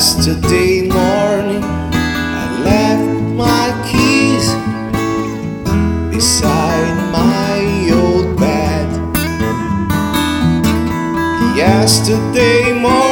Yesterday morning I left my keys beside my old bed. Yesterday morning